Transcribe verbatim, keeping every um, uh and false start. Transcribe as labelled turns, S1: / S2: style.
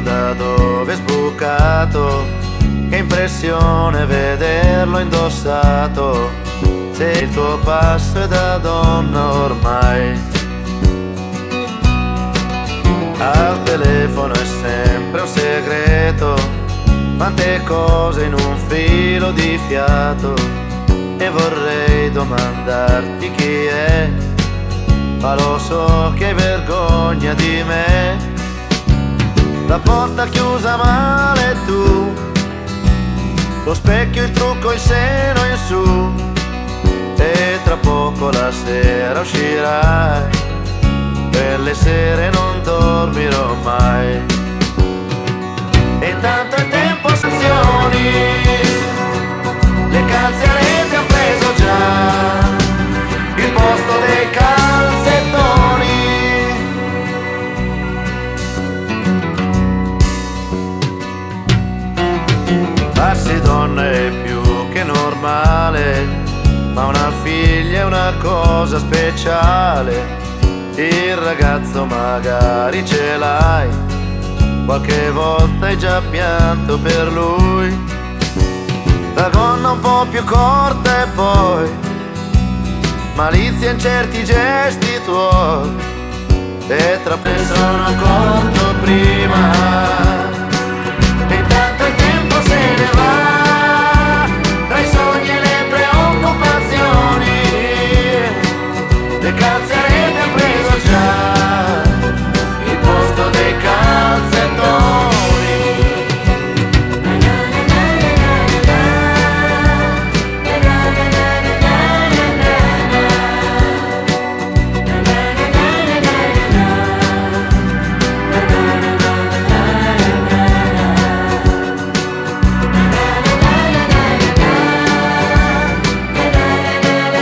S1: da dove è sbucato, che impressione vederlo indossato, se il tuo passo è da donna ormai. Al telefono è sempre un segreto, quante cose in un filo di fiato, e vorrei domandarti chi è, ma lo so che hai vergogna di me. La porta chiusa male tu, lo specchio, il trucco, il seno in su, e tra poco la sera uscirai, per le sere non dormirò mai. E intanto è tempo sanzioni, le calzarete han preso già il posto dei calzettoni. Farsi donna è più che normale, ma una figlia è una cosa speciale. Il ragazzo magari ce l'hai, qualche volta hai già pianto per lui. La gonna un po' più corta e poi malizia in certi gesti tuoi, e tra me sono accorto prima